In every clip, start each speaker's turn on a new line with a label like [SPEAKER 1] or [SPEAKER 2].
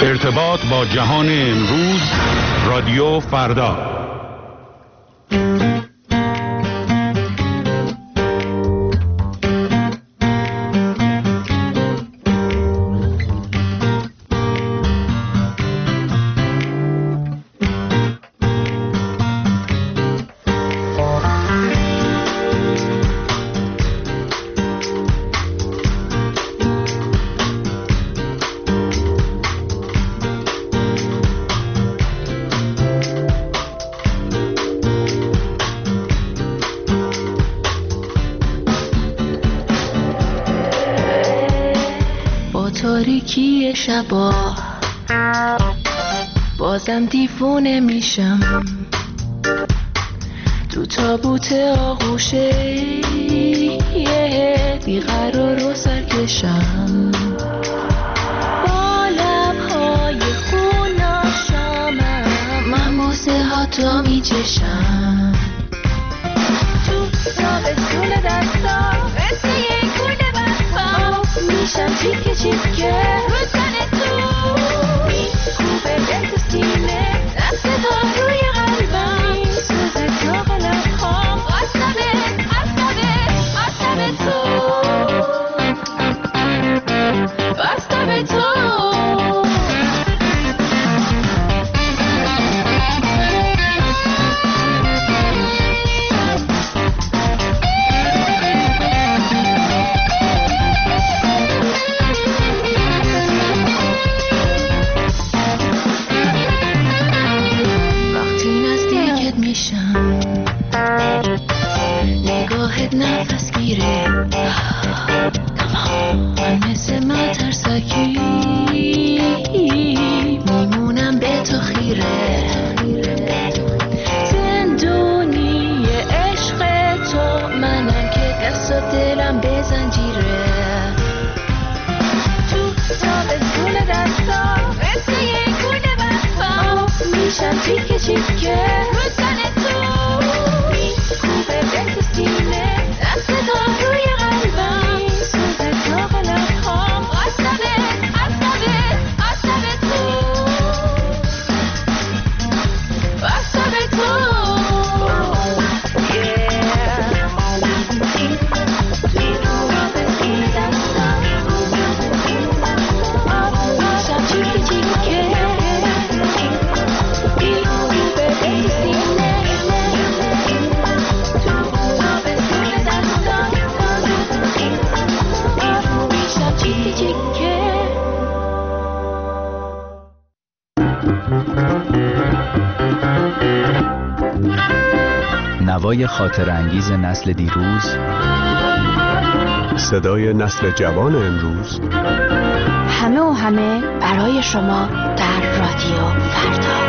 [SPEAKER 1] ارتباط با جهان امروز، رادیو فردا.
[SPEAKER 2] تاریکی شبا بازم دیوونه میشم تو تابوت آغوشه بیقرار و سرکشم با لبهای خوناشامم من بوسه ها تو میچشم تو تابستون دستا مثل یک گونه برفا میشم چیکه چیکه رو تن تو میکوبه دل تو سینه دست تا روی قلبم سوز داغ لبخوام آسمه تو آسمه تو نگاهت نفس گیره من مثل مترسکی میمونم به تو خیره زندونی عشق تو منم که دست و دلم به زنجیره تو تابستون دستا مثل یک گونه برفا میشم چیکه چیکه رو تن تو میکوبه دل تو سینه دست تا روی قلبم سوز داغ لبخوام آسمه تو آسمه تو میشم چیکه چیکه
[SPEAKER 3] نوای خاطر انگیز نسل دیروز،
[SPEAKER 4] صدای نسل جوان امروز،
[SPEAKER 5] همه و همه برای شما در رادیو فردا.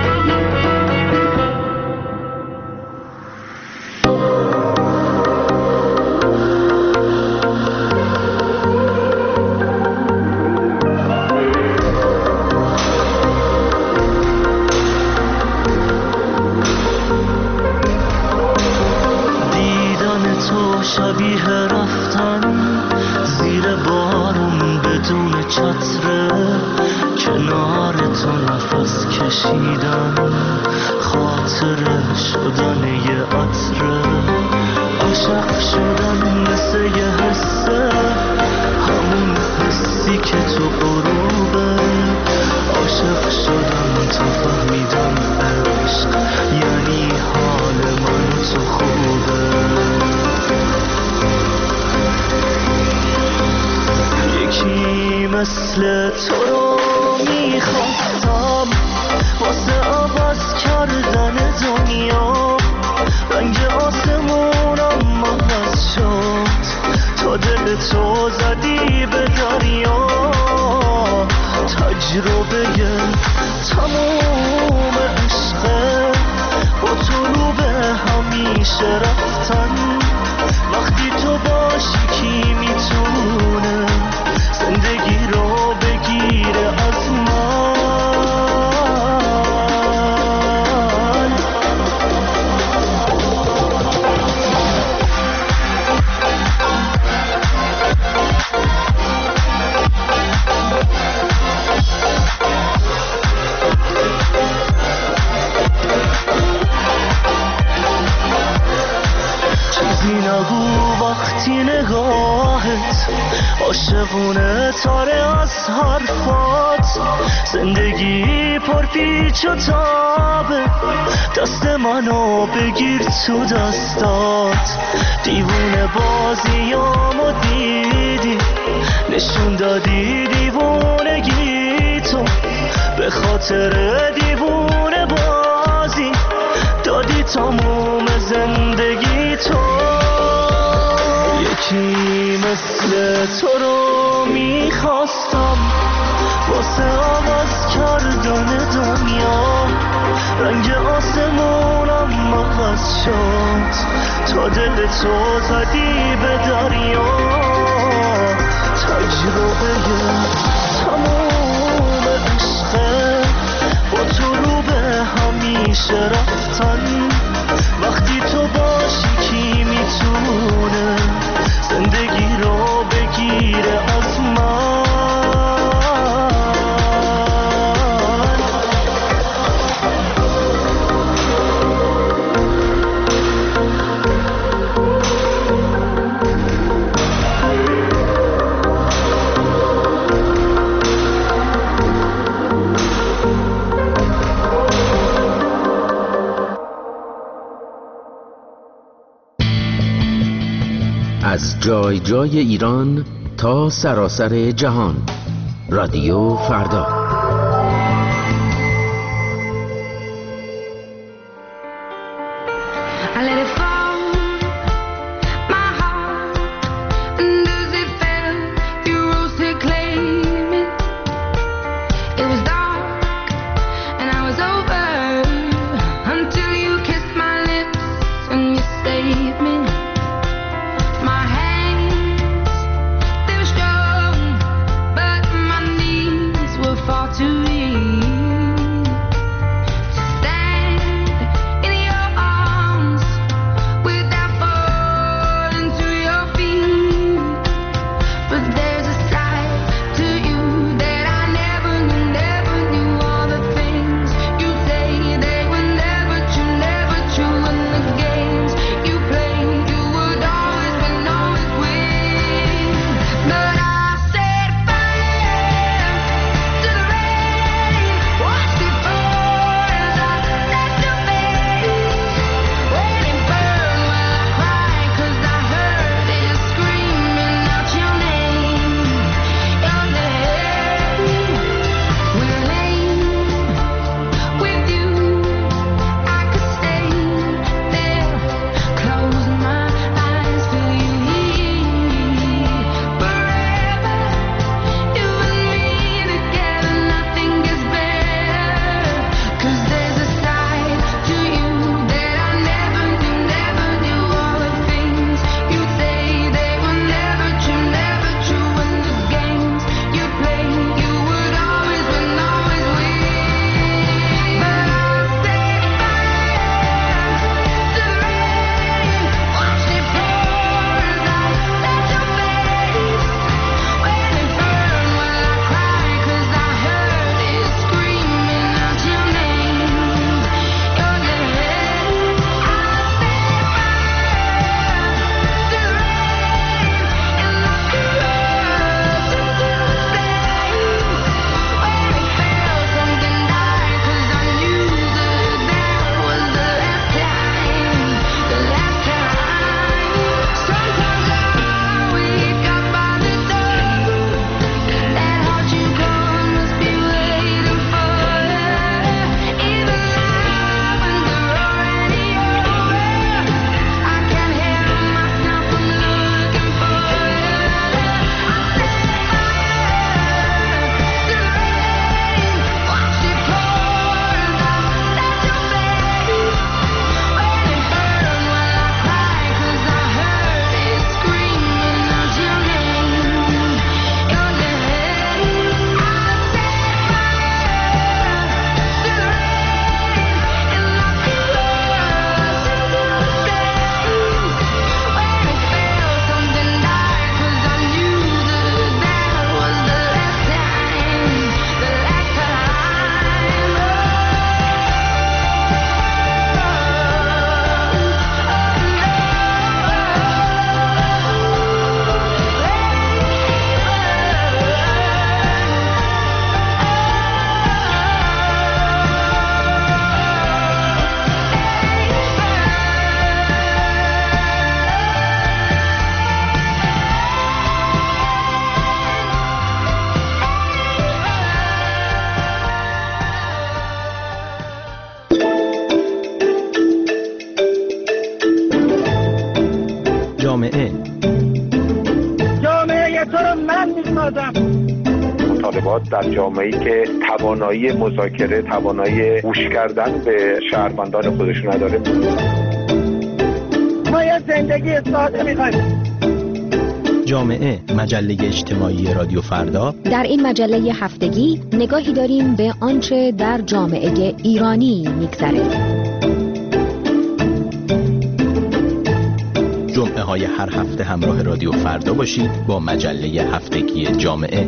[SPEAKER 6] شبیه رفتن زیر بارون بدون چتره کنار تو نفس کشیدن خاطره شدن یه عطره عاشق شدن مثل یه حسه همون حسی که تو غروبه عاشق شدن تو فهمیدم عشق یعنی حال من تو خوبه یکی مثل تو رو میخواستم واسه عوض کردن دنیا رنگ آسمونم عوض شد تا دل تو زدی به دریا تجربه تموم عشقه با تو رو به همیشه رفتن وقتی تو باشی کی میتونه زندگی رو بگیره از من دیوونه تاره از حرفات، زندگی پرپیچ و تابه، دست منو بگیر تو دستات. دیوونه بازیامو دیدی، نشون دادی دیوونگی تو، به خاطر دیوونه بازی دادی تموم زندگی تو. یکی مثل تو رو میخواستم واسه آغاز کردن دنیا، رنگ آسمونم عوض شد تا دل تو زدی به دریا. تجربه تموم عشقه با تو رو به همیشه رفتن، وقتی تو باشی کی میتونه زندگی رو بگیره از من.
[SPEAKER 7] از جای جای ایران تا سراسر جهان، رادیو فردا.
[SPEAKER 2] But I said bye to the rain.
[SPEAKER 8] در جامعه‌ای که توانایی مذاکره، توانایی گوش کردن به شهروندان خودشون نداره.
[SPEAKER 9] ما یه زندگی ساده می‌خوایم.
[SPEAKER 3] جامعه، مجله اجتماعی رادیو فردا.
[SPEAKER 10] در این مجله هفتگی نگاهی داریم به آنچه در جامعه ایرانی می‌گذره.
[SPEAKER 3] جمعه های هر هفته همراه رادیو فردا باشید با مجله هفتگی جامعه.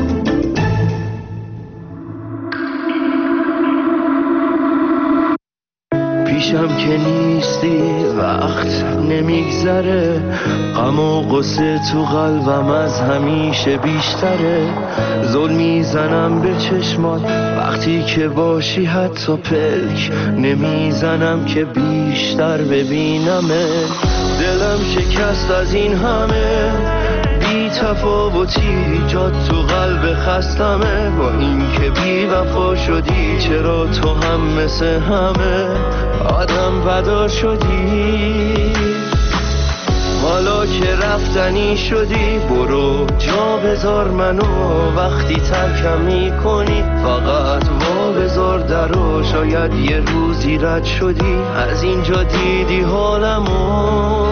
[SPEAKER 6] پیشم که نیستی وقت نمیگذره، غم و غصه تو قلبم از همیشه بیشتره. ظلم میزنم به چشمات وقتی که باشی، حتی پلک نمیزنم که بیشتر ببینمه. دلم شکست از این همه بی تفاوتی، جات تو قلب خستمه. با این که بی وفا شدی، چرا تو هم مثل همه آدم بدار شدی؟ حالا که رفتنی شدی، برو جا بذار منو. وقتی ترکم میکنی فقط وا بذار درو. شاید یه روزی رد شدی، از اینجا دیدی حالمو.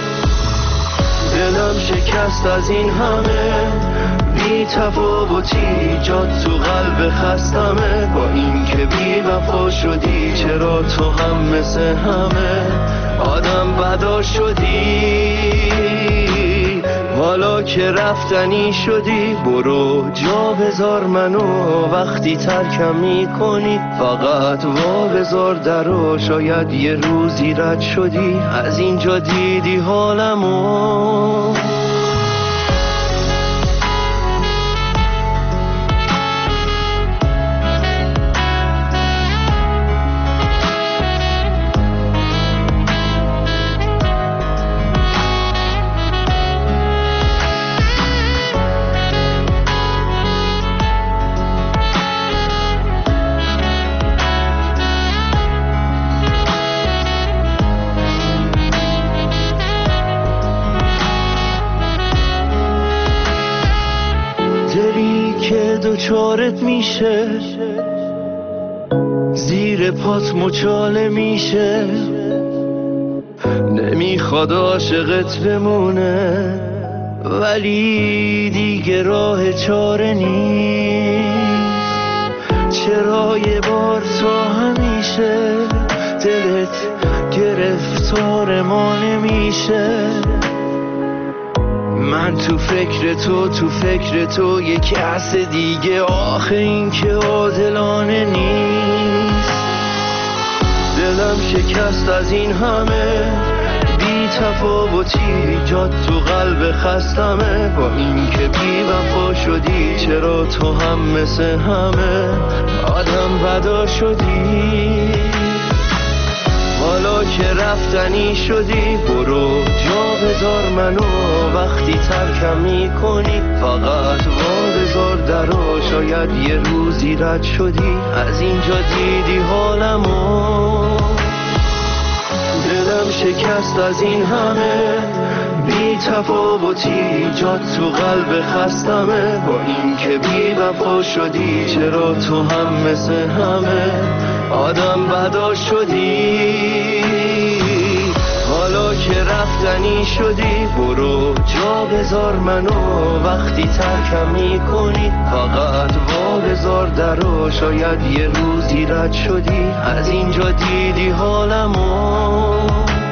[SPEAKER 6] دلم شکست از این همه بی تفاوتی، جات تو قلب خستمه. با این که بی وفا شدی، چرا تو هم مثل همه آدم بدار شدی؟ حالا که رفتنی شدی، برو جا بذار منو. وقتی ترکم میکنی فقط وا بذار درو. شاید یه روزی رد شدی، از اینجا دیدی حالمو. دوچارت میشه، زیر پات مچاله میشه. نمیخواد عاشقت بمونه، ولی دیگه راه چاره نیست. چرا یه بار تا همیشه دلت گرفتار ما نمیشه؟ من تو فکر تو یه کس دیگه. آخه این که عادلانه نیست. دلم شکست از این همه بی تفاوتی، جات تو قلب خستمه. با این که بی وفا شدی، چرا تو هم مثل همه آدم بدار شدی؟ حالا که رفتنی شدی، برو جا بذار منو. وقتی ترکم میکنی فقط وا بذار درو. شاید یه روزی رد شدی، از اینجا دیدی حالمو. دلم شکست از این همه بی تفاوتی، جات تو قلب خستمه. با این که بی وفا شدی، چرا تو هم مثل همه آدم بدار شدی؟ حالا که رفتنی شدی، برو جا بذار منو. وقتی ترکم میکنی فقط وا بذار درو. شاید یه روزی رد شدی، از اینجا دیدی حالمو.